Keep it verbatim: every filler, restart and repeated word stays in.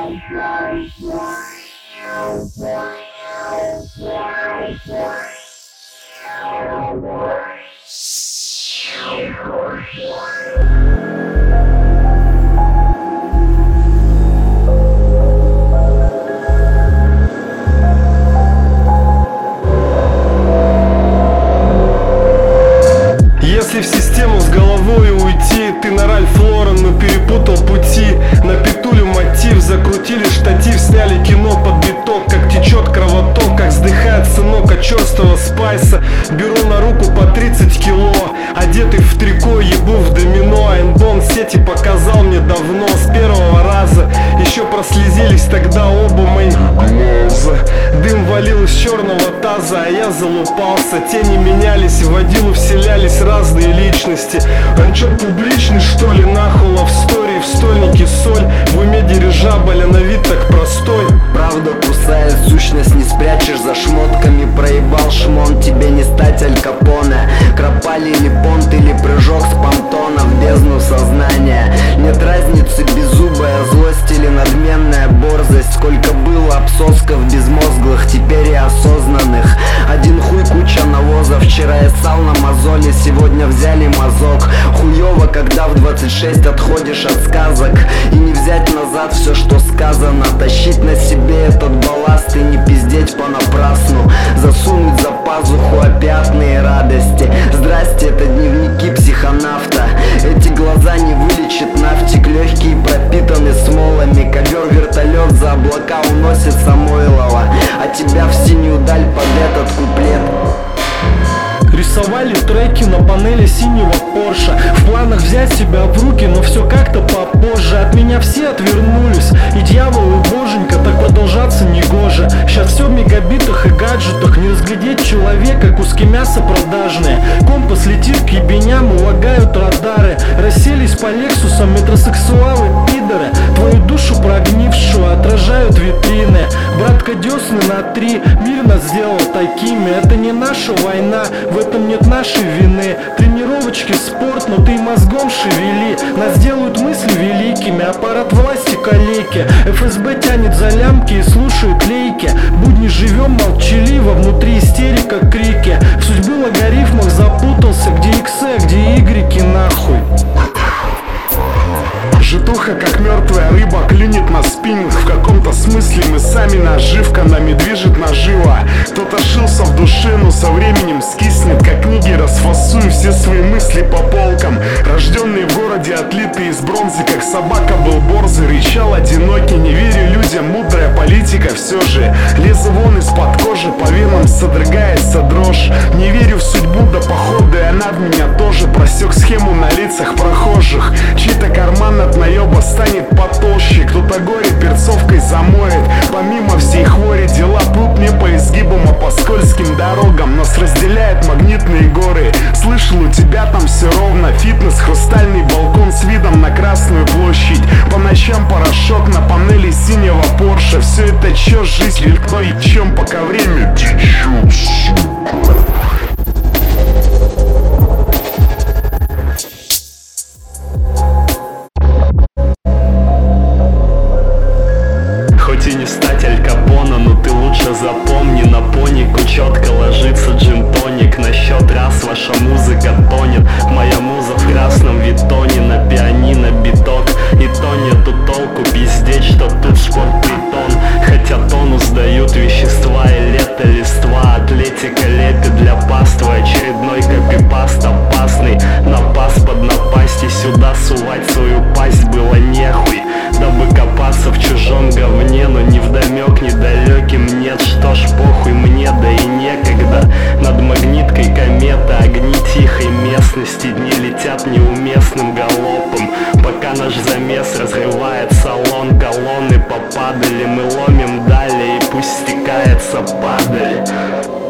Если в систему с головой уйти, ты на Ральф Лорен, но перепутал пути. На петулю мотив, закрутили штатив, сняли кино под биток. Как течет кровоток, как вздыхает сынок от черстого спайса. Беру на руку по тридцать кило, одетый в трико, ебу в домино. Айнбом сети показал мне давно, с первого раза. Еще прослезились тогда оба мои глаза. Дым валил из черного таза, а я залупался. Тени менялись, в водилу вселялись разные личности. Он чё, публичный что ли? Нахула в стори, в стольнике соль. В уме дирижабль, а на вид так простой. Правда кусает, сущность не спрячешь за шмотками. Проебал шмон, тебе не стать Аль Капоне. Кропали или понт, или прыжок с понтона в бездну сознания. Нет разницы, беззубая злость или надменная борзость. Сколько было обсосков безмозглых, теперь и осознанных. Один хуй, куча навоза. Вчера я ссал на мозоли, сегодня взяли мазок. Хуёво, когда в двадцать шесть отходишь от сказок и не взять назад все, что сказано. Тащить на себе этот балласт и не пиздеть понапрасну. Засунуть за пазуху опиатные радости. Здрасте, это дневники психонавта. Эти глаза не вылечит нафтик. Легкие пропитаны смолами. Ковер вертолет за облака уносит Самойлова, а тебя в синюю даль под этот куплет. Рисовали треки на панели синего Порша. В планах взять себя в руки, но все как-то попозже. От меня все отвернулись, и дьявол, и боженька, так продолжаться не гоже. Сейчас все в мегабитах и гаджетах. Не разглядеть человека, куски мяса продажные. Компас летит к ебеням, улагают радары. Расселись по лексусам метросексуалы, пидоры. Твою душу прогнившую отражают витрины. Братка, десны на три, мир нас сделал такими. Это не наша война, в этом нет нашей вины. Тренировочки, спорт, но ты мозгом шевели. Нас делают мысли великими, аппарат власти калеки. эф эс бэ тянет за лямки и слушают лейки. Будни живем молчаливо, внутри истерика, крики. В судьбе логарифмах запутался, где иксы, а где игреки, нахуй. Житуха, как мертвая рыба, клюнет на спиннинг. В каком-то смысле мы сами наживка, нами движет нажива. Кто-то шился в душе, но со временем скиснет. Как книги расфасую все свои мысли по полкам. Рожденный в городе, отлитый из бронзы, как собака был борзый. Рычал одинокий, не верю людям, мудрая политика все же. Лезу вон из-под кожи, по венам содрогается дрожь. Не верю в судьбу до похода, и она в меня тоже. Просек схему на лицах прохожих. Чей-то карман от наеба станет потолще. Кто-то горе перцовкой замоет. Помимо всей хвори дела прут не по изгибам, а по скользким дорогам. Нас разделяют магнитные горы. Слышал, у тебя там все ровно. Фитнес, хрустальный балкон с видом на Красную площадь. По ночам порошок на панели синего Порша. Все это чё, жизнь или кто и чем, пока время течет, сука. Хоть и не стать Аль Капоне, но ты лучше запомни. На понику четко ложится джин-тоник. На счет раз ваша музыка тонет. Моя муза в красном витоне. На пианино биток. И то нету толку пиздеть, что тут спорт-притон. Хотя тонус дают вещества и лето листва. Атлетика лепит для паствы. Очередной копипаст опасный. Напас под напасти. Сюда сувать свою пасть было нехуй. Дабы копаться в чужом говне, но невдомек недалеким нет. Что ж, похуй мне, да и некогда. Над магниткой комета, огни тихой местности. Дни летят неуместным галопом. Пока наш замес разрывает салон, колонны попадали. Мы ломим далее, и пусть стекается падаль.